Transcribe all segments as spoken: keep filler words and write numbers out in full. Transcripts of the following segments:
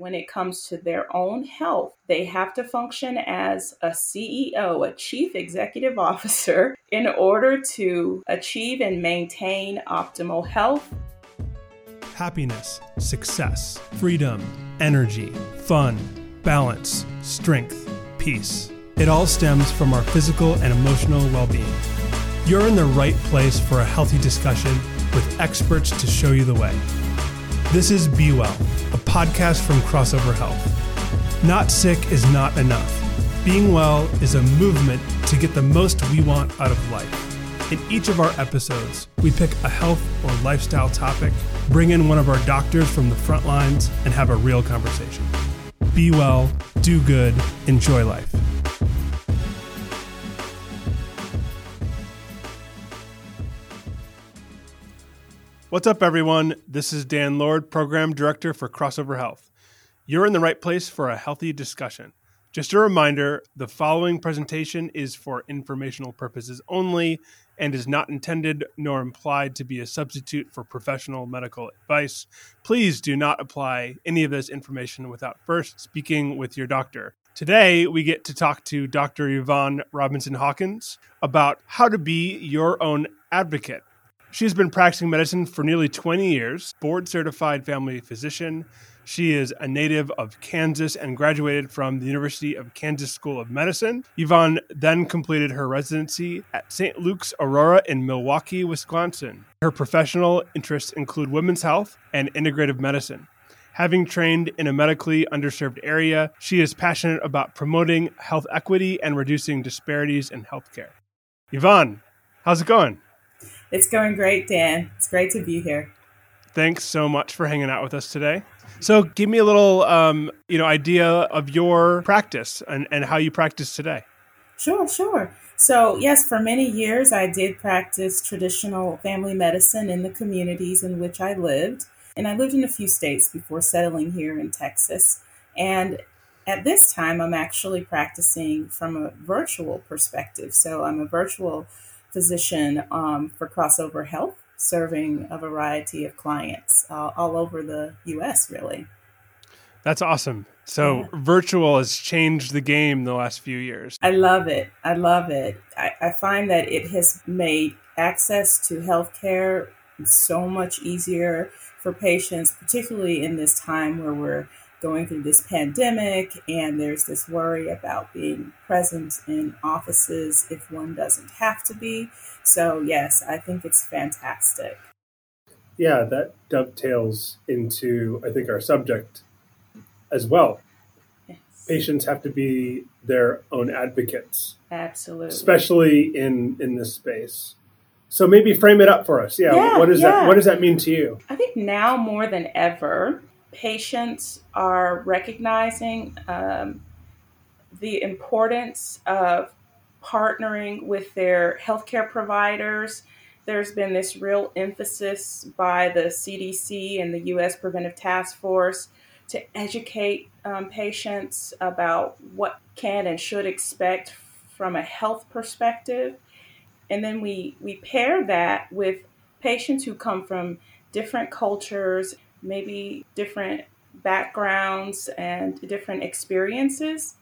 when it comes to their own health, they have to function as a C E O, a chief executive officer, in order to achieve and maintain optimal health. Happiness, success, freedom, energy, fun, balance, strength, peace. It all stems from our physical and emotional well-being. You're in the right place for a healthy discussion with experts to show you the way. This is Be Well, a podcast from Crossover Health. Not sick is not enough. Being well is a movement to get the most we want out of life. In each of our episodes, we pick a health or lifestyle topic, bring in one of our doctors from the front lines, and have a real conversation. Be well, do good, enjoy life. What's up, everyone? This is Dan Lord, Program Director for Crossover Health. You're in the right place for a healthy discussion. Just a reminder, the following presentation is for informational purposes only and is not intended nor implied to be a substitute for professional medical advice. Please do not apply any of this information without first speaking with your doctor. Today, we get to talk to Doctor Yvonne Robinson Hawkins about how to be your own advocate. She's been practicing medicine for nearly twenty years, board-certified family physician. She is a native of Kansas and graduated from the University of Kansas School of Medicine. Yvonne then completed her residency at Saint Luke's Aurora in Milwaukee, Wisconsin. Her professional interests include women's health and integrative medicine. Having trained in a medically underserved area, she is passionate about promoting health equity and reducing disparities in healthcare. Yvonne, how's it going? It's going great, Dan. It's great to be here. Thanks so much for hanging out with us today. So give me a little, um, you know, idea of your practice and, and how you practice today. Sure, sure. So yes, for many years, I did practice traditional family medicine in the communities in which I lived. And I lived in a few states before settling here in Texas. And at this time, I'm actually practicing from a virtual perspective. So I'm a virtual physician um, for Crossover Health, serving a variety of clients uh, all over the U S, really. That's awesome. So yeah. Virtual has changed the game the last few years. I love it. I love it. I, I find that it has made access to healthcare so much easier for patients, particularly in this time where we're going through this pandemic and there's this worry about being present in offices if one doesn't have to be. So yes, I think it's fantastic. Yeah, that dovetails into, I think, our subject as well. Yes. Patients have to be their own advocates. Absolutely. Especially in, in this space. So maybe frame it up for us. Yeah, yeah what does yeah. that what does that mean to you? I think now more than ever, patients are recognizing um, the importance of partnering with their healthcare providers. There's been this real emphasis by the C D C and the U S Preventive Task Force to educate um, patients about what can and should expect from a health perspective. And then we, we pair that with patients who come from different cultures, maybe different backgrounds and different experiences.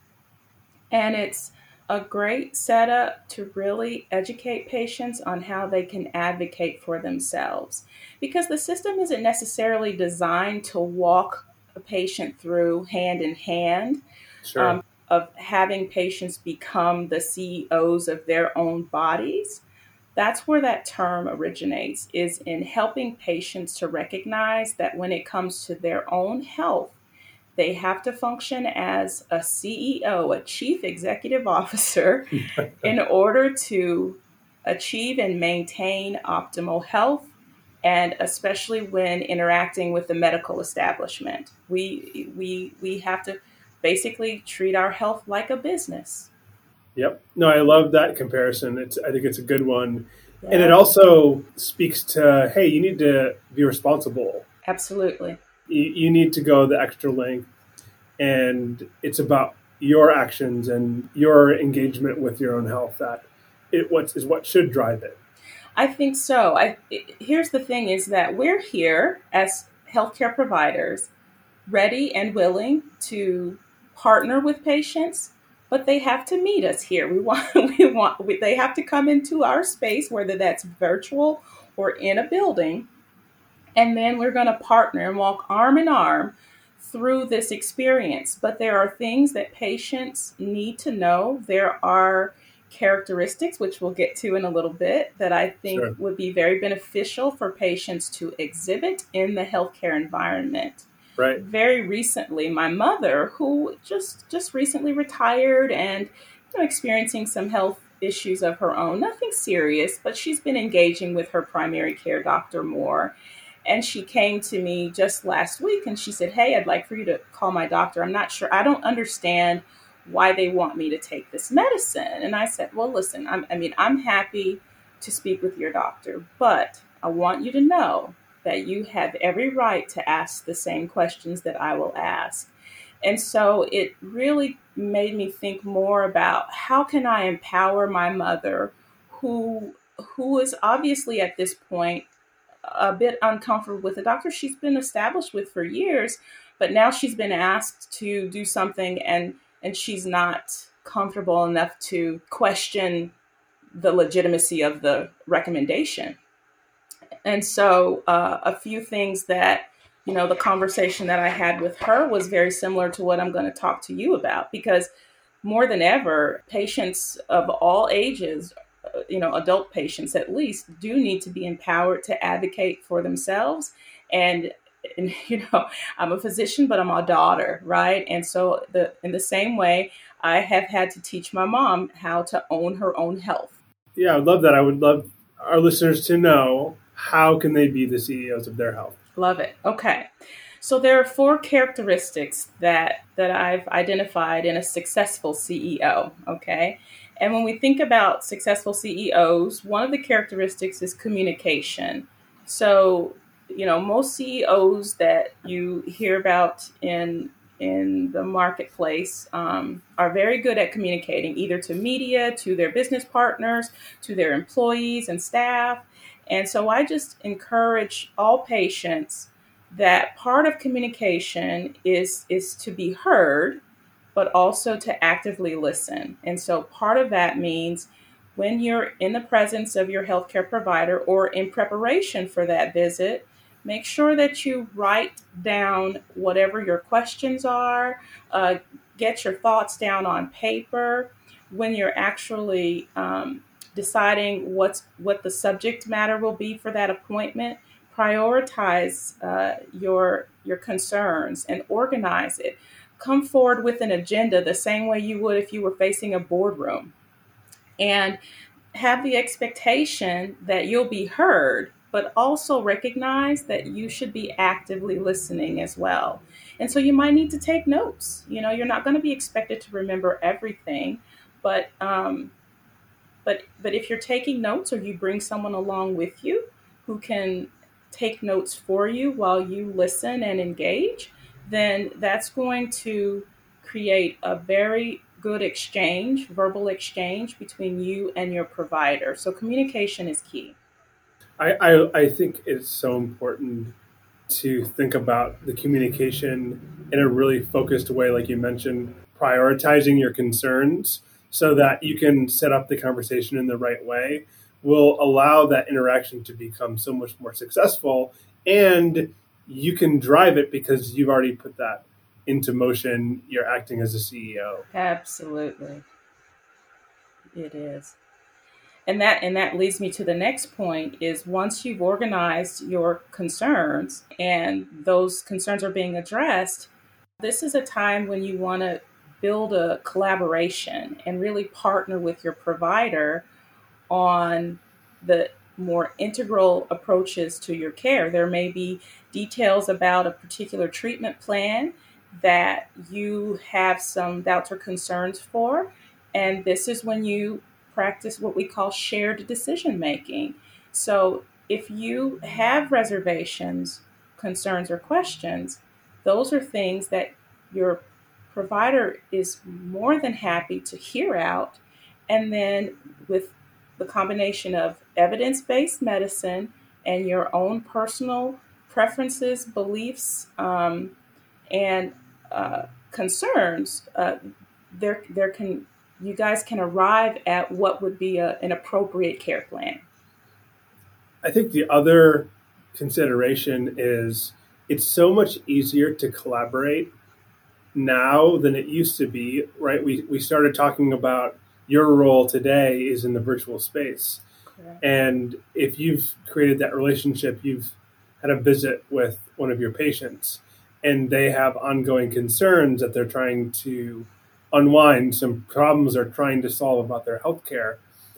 And it's a great setup to really educate patients on how they can advocate for themselves. Because the system isn't necessarily designed to walk a patient through hand in hand. Sure. Um, of having patients become the C E Os of their own bodies. That's where that term originates, is in helping patients to recognize that when it comes to their own health, they have to function as a C E O, a chief executive officer, in order to achieve and maintain optimal health, and especially when interacting with the medical establishment. We we we have to basically treat our health like a business. Yep. No, I love that comparison. It's I think it's a good one. Yeah. And it also speaks to, hey, you need to be responsible. Absolutely. You, you need to go the extra length. And it's about your actions and your engagement with your own health that it what is what should drive it. I think so. I, it, here's the thing is that we're here as healthcare providers ready and willing to partner with patients, but they have to meet us here. We want, we want, we, they have to come into our space, whether that's virtual or in a building, and then we're going to partner and walk arm in arm through this experience. But there are things that patients need to know. There are characteristics, which we'll get to in a little bit, that I think Sure. would be very beneficial for patients to exhibit in the healthcare environment. Right. Very recently, my mother, who just just recently retired and you know, experiencing some health issues of her own, nothing serious, but she's been engaging with her primary care doctor more. And she came to me just last week and she said, "Hey, I'd like for you to call my doctor. I'm not sure. I don't understand why they want me to take this medicine." And I said, "Well, listen, I'm, I mean, I'm happy to speak with your doctor, but I want you to know that you have every right to ask the same questions that I will ask." And so it really made me think more about how can I empower my mother, who who is obviously at this point a bit uncomfortable with a doctor she's been established with for years, but now she's been asked to do something and and she's not comfortable enough to question the legitimacy of the recommendation. And so uh, a few things that, you know, the conversation that I had with her was very similar to what I'm going to talk to you about, because more than ever, patients of all ages, uh, you know, adult patients at least, do need to be empowered to advocate for themselves. And, and you know, I'm a physician, but I'm a daughter, right? And so the in the same way, I have had to teach my mom how to own her own health. Yeah, I would love that. I would love our listeners to know, how can they be the C E Os of their health? Love it. Okay. So there are four characteristics that that I've identified in a successful C E O, okay? And when we think about successful C E Os, one of the characteristics is communication. So, you know, most C E Os that you hear about in in the marketplace um, are very good at communicating, either to media, to their business partners, to their employees and staff. And so I just encourage all patients that part of communication is is to be heard, but also to actively listen. And so part of that means when you're in the presence of your healthcare provider or in preparation for that visit, make sure that you write down whatever your questions are, uh, get your thoughts down on paper. When you're actually um, deciding what's what the subject matter will be for that appointment, prioritize uh, your your concerns and organize it. Come forward with an agenda the same way you would if you were facing a boardroom, and have the expectation that you'll be heard, but also recognize that you should be actively listening as well. And so you might need to take notes. You know, you're not going to be expected to remember everything, but um, but but if you're taking notes, or you bring someone along with you who can take notes for you while you listen and engage, then that's going to create a very good exchange, verbal exchange between you and your provider. So communication is key. I, I, I think it's so important to think about the communication in a really focused way, like you mentioned, prioritizing your concerns so that you can set up the conversation in the right way will allow that interaction to become so much more successful, and you can drive it because you've already put that into motion. You're acting as a C E O. Absolutely. It is. And that and that leads me to the next point is, once you've organized your concerns and those concerns are being addressed, this is a time when you want to build a collaboration and really partner with your provider on the more integral approaches to your care. There may be details about a particular treatment plan that you have some doubts or concerns for, and this is when you practice what we call shared decision making. So if you have reservations, concerns, or questions, those are things that your provider is more than happy to hear out. And then with the combination of evidence-based medicine and your own personal preferences, beliefs, um, and uh, concerns, uh, there there can you guys can arrive at what would be a, an appropriate care plan. I think the other consideration is it's so much easier to collaborate now than it used to be, right? We, we started talking about your role today is in the virtual space. Correct. And if you've created that relationship, you've had a visit with one of your patients and they have ongoing concerns that they're trying to unwind, some problems they're trying to solve about their healthcare.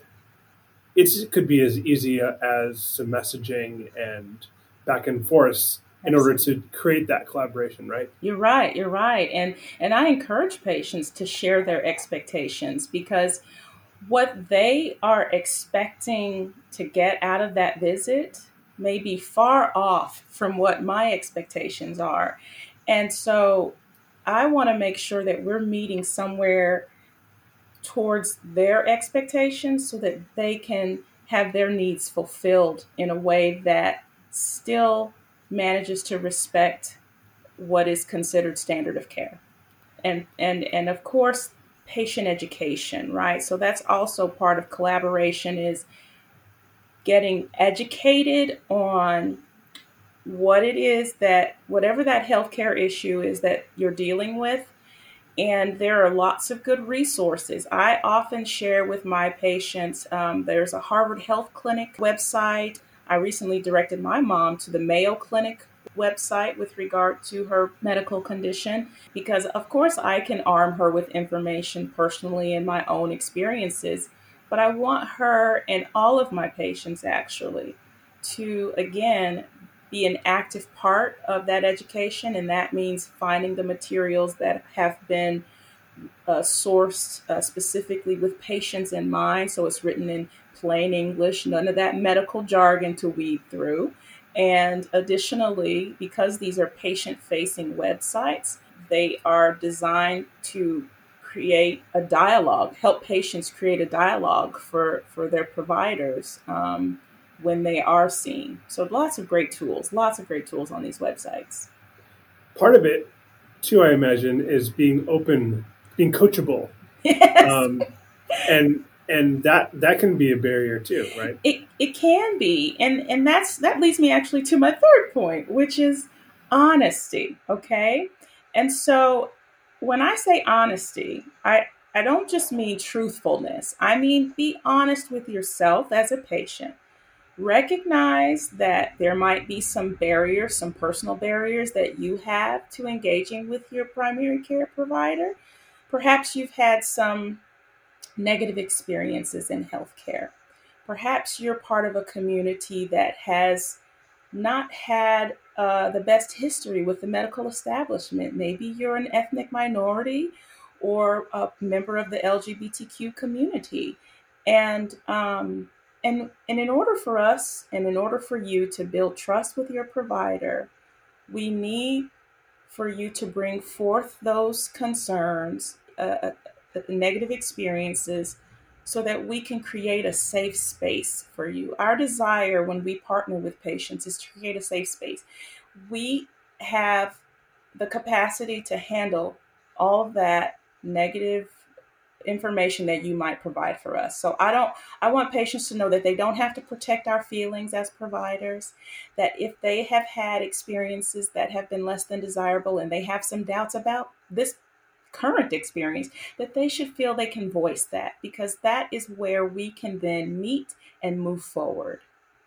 It's, it could be as easy as some messaging and back and forth in order to create that collaboration, right? You're right. You're right. And and I encourage patients to share their expectations, because what they are expecting to get out of that visit may be far off from what my expectations are. And so I want to make sure that we're meeting somewhere towards their expectations so that they can have their needs fulfilled in a way that still manages to respect what is considered standard of care. And and and of course, patient education, right? So that's also part of collaboration, is getting educated on what it is that, whatever that healthcare issue is that you're dealing with. And there are lots of good resources. I often share with my patients, um, there's a Harvard Health Clinic website. I recently directed my mom to the Mayo Clinic website with regard to her medical condition, because of course I can arm her with information personally and my own experiences, but I want her and all of my patients actually to, again, be an active part of that education. And that means finding the materials that have been uh, sourced uh, specifically with patients in mind. So it's written in plain English, none of that medical jargon to weed through. And additionally, because these are patient-facing websites, they are designed to create a dialogue, help patients create a dialogue for, for their providers um, when they are seen. So lots of great tools, lots of great tools on these websites. Part of it, too, I imagine, is being open, being coachable. Yes. Um, and and that that can be a barrier too, right? It it can be. And and that's that leads me actually to my third point, which is honesty, okay? And so when I say honesty, I I don't just mean truthfulness. I mean be honest with yourself as a patient. Recognize that there might be some barriers, some personal barriers that you have to engaging with your primary care provider. Perhaps you've had some negative experiences in healthcare. Perhaps you're part of a community that has not had uh, the best history with the medical establishment. Maybe you're an ethnic minority or a member of the L G B T Q community. And um, and and in order for us, and in order for you to build trust with your provider, we need for you to bring forth those concerns, uh, the negative experiences, so that we can create a safe space for you. Our desire when we partner with patients is to create a safe space. We have the capacity to handle all of that negative information that you might provide for us. So I don't, I want patients to know that they don't have to protect our feelings as providers, that if they have had experiences that have been less than desirable and they have some doubts about this current experience, that they should feel they can voice that, because that is where we can then meet and move forward.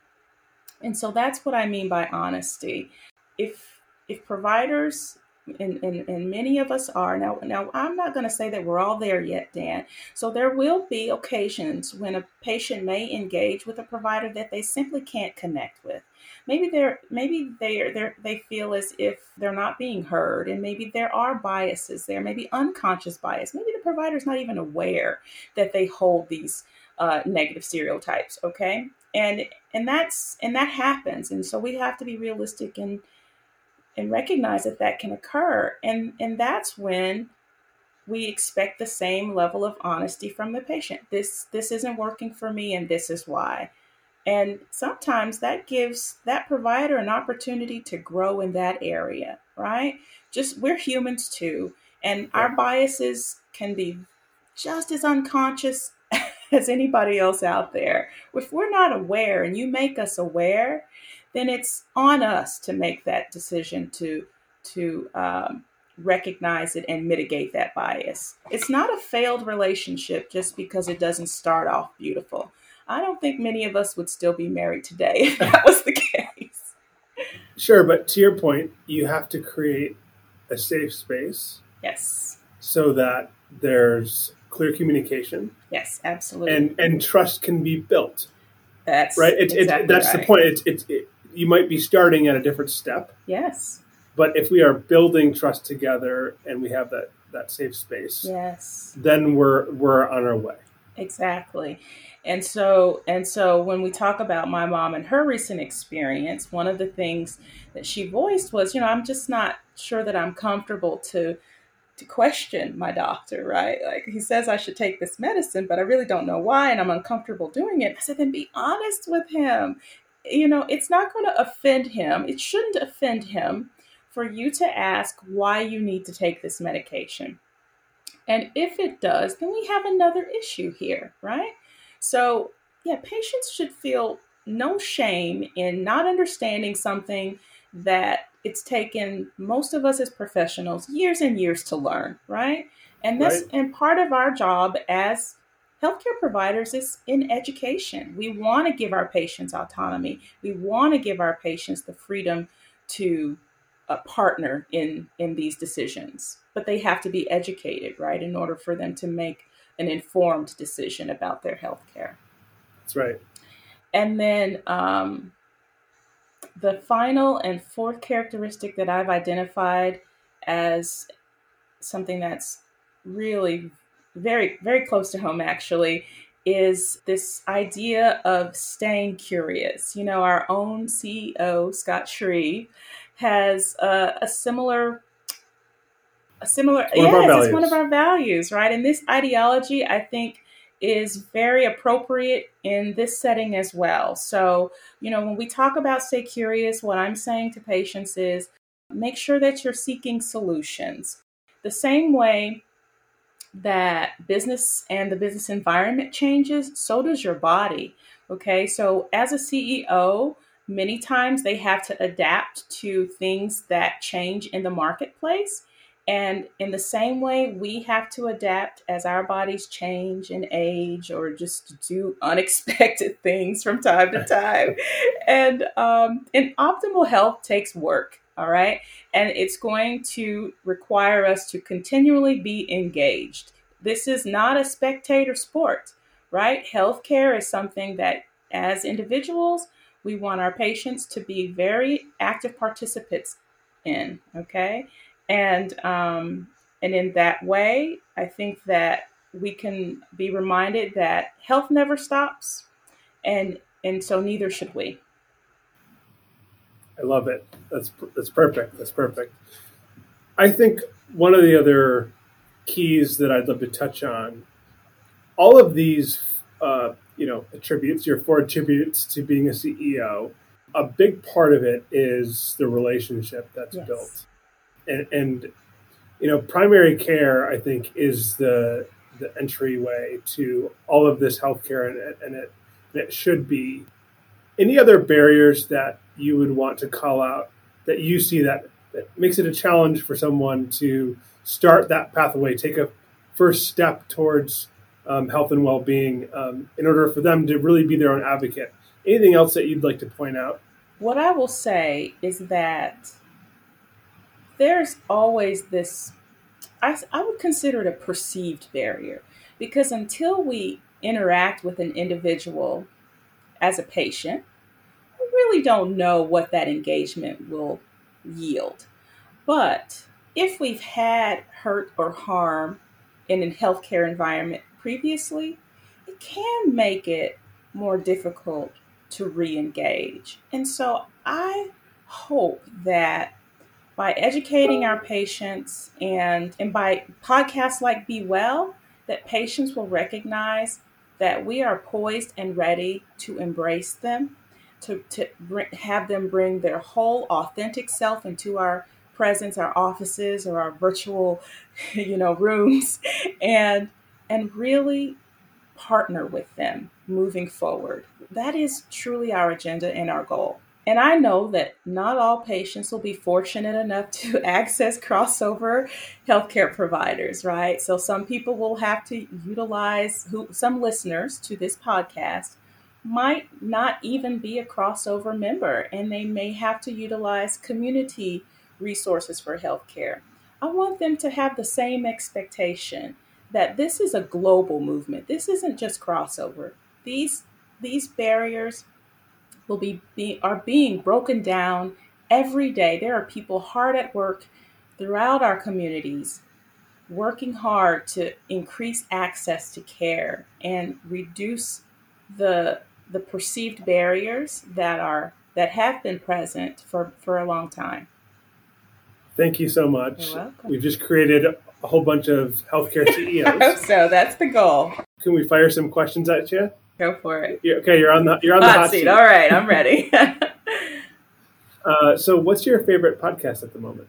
And so that's what I mean by honesty. If if providers, and, and, and many of us are, now, now I'm not going to say that we're all there yet, Dan. So there will be occasions when a patient may engage with a provider that they simply can't connect with. Maybe they're maybe they're, they're they feel as if they're not being heard, and maybe there are biases there, maybe unconscious bias. Maybe the provider's not even aware that they hold these uh, negative stereotypes. Okay, and and that's and that happens, and so we have to be realistic and and recognize that that can occur, and and that's when we expect the same level of honesty from the patient. This this isn't working for me, and this is why. And sometimes that gives that provider an opportunity to grow in that area, right? just we're humans too. And Yeah. our biases can be just as unconscious as anybody else out there. If we're not aware and you make us aware, then it's on us to make that decision to to um, recognize it and mitigate that bias. It's not a failed relationship just because it doesn't start off beautiful. I don't think many of us would still be married today if that was the case. Sure, but to your point, you have to create a safe space. Yes. So that there's clear communication. Yes, absolutely. And and trust can be built. That's right. It's exactly it, that's right. the point. It's it's it, you might be starting at a different step. Yes. But if we are building trust together and we have that, that safe space, yes, then we're we're on our way. Exactly. And so and so when we talk about my mom and her recent experience, one of the things that she voiced was, you know, I'm just not sure that I'm comfortable to to question my doctor, right? Like he says I should take this medicine, but I really don't know why and I'm uncomfortable doing it. I said, then be honest with him. You know, it's not going to offend him. It shouldn't offend him for you to ask why you need to take this medication. And if it does, then we have another issue here, right? So, yeah, patients should feel no shame in not understanding something that it's taken most of us as professionals years and years to learn, right? And that's Right. and part of our job as healthcare providers is in education. We want to give our patients autonomy. We want to give our patients the freedom to uh, partner in in these decisions, but they have to be educated, right, in order for them to make an informed decision about their healthcare. That's right. And then um, the final and fourth characteristic that I've identified as something that's really very, very close to home, actually, is this idea of staying curious. You know, our own C E O, Scott Shreve, has a, a similar a similar It's one of our yes, it's one of values. our values, right? And this ideology, I think, is very appropriate in this setting as well. So, you know, when we talk about stay curious, what I'm saying to patients is make sure that you're seeking solutions. The same way that business and the business environment changes, so does your body. Okay, so as a C E O, many times they have to adapt to things that change in the marketplace. And in the same way, we have to adapt as our bodies change and age or just do unexpected things from time to time. And, um, and optimal health takes work, all right? And it's going to require us to continually be engaged. This is not a spectator sport, right? Healthcare is something that as individuals, we want our patients to be very active participants in, okay? And um, and in that way, I think that we can be reminded that health never stops, and and so neither should we. I love it. That's that's perfect. That's perfect. I think one of the other keys that I'd love to touch on, all of these, uh, you know, attributes, your four attributes to being a C E O, a big part of it is the relationship that's Yes. built. And, and, you know, primary care, I think, is the the entryway to all of this healthcare, and, and, it, and it should be. Any other barriers that you would want to call out that you see that, that makes it a challenge for someone to start that pathway, take a first step towards um, health and well-being um, in order for them to really be their own advocate? Anything else that you'd like to point out? What I will say is that there's always this, I, I would consider it a perceived barrier, because until we interact with an individual as a patient, we really don't know what that engagement will yield. But if we've had hurt or harm in a healthcare environment previously, it can make it more difficult to re-engage. And so I hope that by educating our patients and, and by podcasts like Be Well, that patients will recognize that we are poised and ready to embrace them, to, to bring, have them bring their whole authentic self into our presence, our offices or our virtual, you know, rooms, and and really partner with them moving forward. That is truly our agenda and our goal. And I know that not all patients will be fortunate enough to access crossover healthcare providers, right? So some people will have to utilize, who some listeners to this podcast might not even be a crossover member, and they may have to utilize community resources for healthcare. I want them to have the same expectation that this is a global movement. This isn't just crossover. These, these barriers will be, be are being broken down every day. There are people hard at work throughout our communities, working hard to increase access to care and reduce the the perceived barriers that are that have been present for, for a long time. Thank you so much. You're welcome. We've just created a whole bunch of healthcare C E Os. I hope so. That's the goal. Can we fire some questions at you? Go for it. You're, okay, you're on the you're on the hot, hot seat. seat. All right, I'm ready. uh, so, what's your favorite podcast at the moment?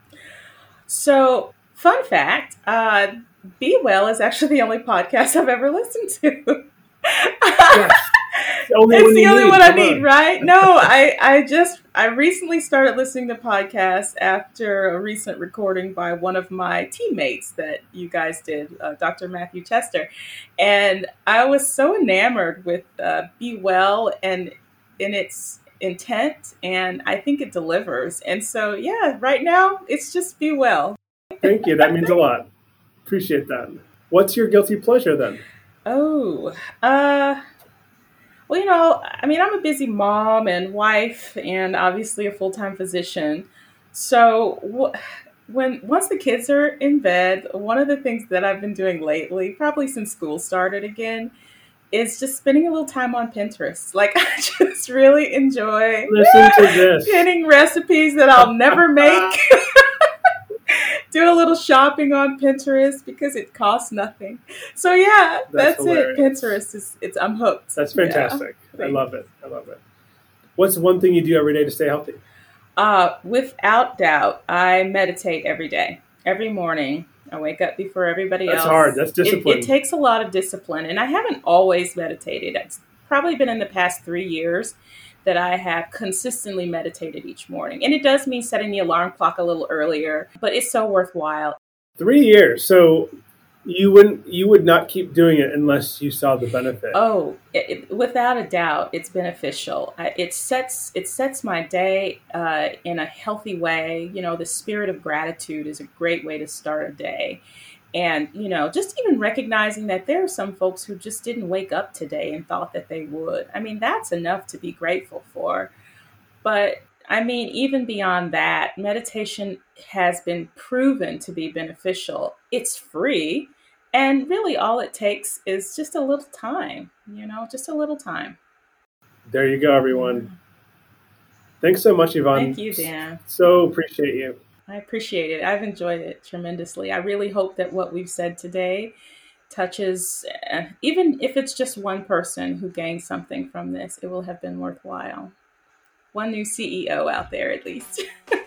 So, fun fact: uh, Be Well is actually the only podcast I've ever listened to. Yes. The only it's one the only need. one I Come need, on. right? No, I, I just I recently started listening to podcasts after a recent recording by one of my teammates that you guys did, uh, Doctor Matthew Chester, and I was so enamored with uh, Be Well and in its intent, and I think it delivers. And so, yeah, right now it's just Be Well. Thank you. That means a lot. Appreciate that. What's your guilty pleasure then? Oh, uh. Well, you know, I mean, I'm a busy mom and wife and obviously a full-time physician. So wh- when once the kids are in bed, one of the things that I've been doing lately, probably since school started again, is just spending a little time on Pinterest. Like, I just really enjoy Listen to this. pinning recipes that I'll never make. Do a little shopping on Pinterest because it costs nothing. So yeah, That's that's, hilarious. it. Pinterest is it's I'm hooked. That's fantastic. Yeah. I love it. I love it. What's one thing you do every day to stay healthy? Uh, without doubt, I meditate every day, every morning. I wake up before everybody That's else. hard. That's discipline. It, it takes a lot of discipline, and I haven't always meditated. It's probably been in the past three years that I have consistently meditated each morning. And it does mean setting the alarm clock a little earlier, but it's so worthwhile. Three years. So you wouldn't, you would not keep doing it unless you saw the benefit. Oh, it, it, without a doubt, it's beneficial. I, it sets it sets my day uh, in a healthy way. You know, the spirit of gratitude is a great way to start a day. And, you know, just even recognizing that there are some folks who just didn't wake up today and thought that they would. I mean, that's enough to be grateful for. But I mean, even beyond that, meditation has been proven to be beneficial. It's free. And really all it takes is just a little time, you know, just a little time. There you go, everyone. Thanks so much, Yvonne. Thank you, Dan. So appreciate you. I appreciate it. I've enjoyed it tremendously. I really hope that what we've said today touches, uh, even if it's just one person who gains something from this, it will have been worthwhile. One new C E O out there, at least.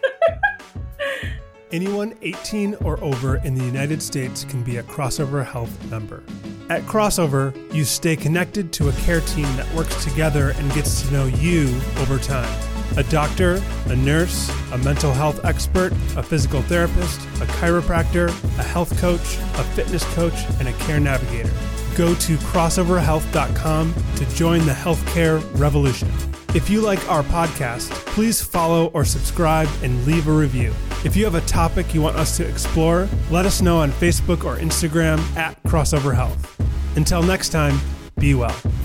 Anyone eighteen or over in the United States can be a Crossover Health member. At Crossover, you stay connected to a care team that works together and gets to know you over time. A doctor, a nurse, a mental health expert, a physical therapist, a chiropractor, a health coach, a fitness coach, and a care navigator. Go to crossover health dot com to join the healthcare revolution. If you like our podcast, please follow or subscribe and leave a review. If you have a topic you want us to explore, let us know on Facebook or Instagram at Crossover Health. Until next time, be well.